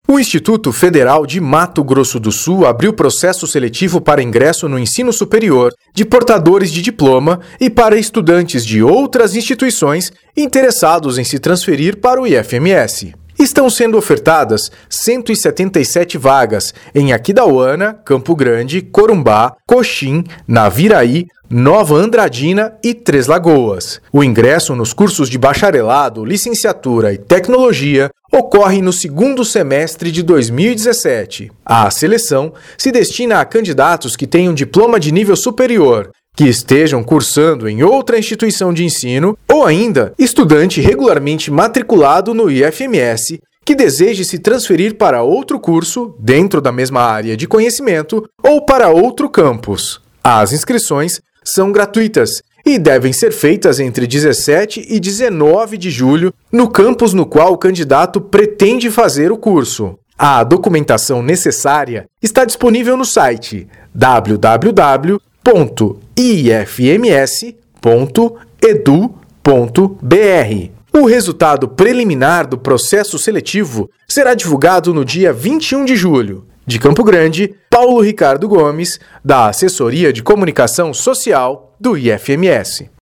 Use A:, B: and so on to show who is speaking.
A: O Instituto Federal de Mato Grosso do Sul abriu processo seletivo para ingresso no ensino superior de portadores de diploma e para estudantes de outras instituições interessados em se transferir para o IFMS. Estão sendo ofertadas 177 vagas em Aquidauana, Campo Grande, Corumbá, Coxim, Naviraí, Nova Andradina e Três Lagoas. O ingresso nos cursos de bacharelado, licenciatura e tecnologia ocorre no segundo semestre de 2017. A seleção se destina a candidatos que tenham diploma de nível superior, que estejam cursando em outra instituição de ensino ou ainda estudante regularmente matriculado no IFMS que deseje se transferir para outro curso dentro da mesma área de conhecimento ou para outro campus. As inscrições são gratuitas e devem ser feitas entre 17 e 19 de julho no campus no qual o candidato pretende fazer o curso. A documentação necessária está disponível no site www.ifms.edu.br. O resultado preliminar do processo seletivo será divulgado no dia 21 de julho. De Campo Grande, Paulo Ricardo Gomes, da Assessoria de Comunicação Social do IFMS.